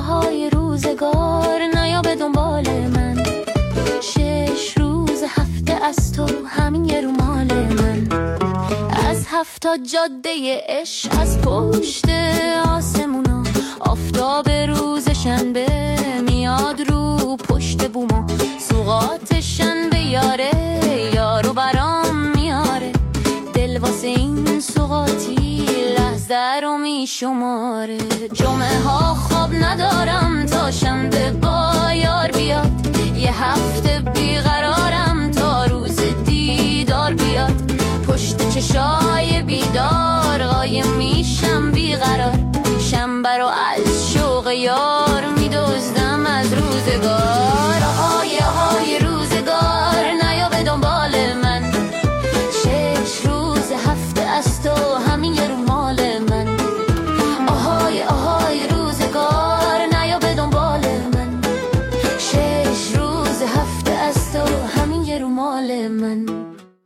آهای روزگار نیا به دنبال من، 6 روز هفته از تو همین یه رومال من. از 70 جاده عشق، از پشت آسمونا آفتاب روز شنبه میاد رو پشت بوما، سوقات شنبه یاره یارو برام میاره، دل واسه این سوقاتی لحظه رو میشماره. جمعه ها خواب ندارم تا شنبه با یار بیاد، یه هفته بیقرارم تا روز دیدار بیاد، پشت چشای بیدار قایم میشم بیقرار، شنبه رو از شوق یار میدزدم از روزگار. آهای آهای روزگار نیا به دنبال من، 6 روز هفته از تو همین یه رومال من. آهای آهای روزگار نیا به دنبال من، 6 روز هفته از تو همین یه رومال من.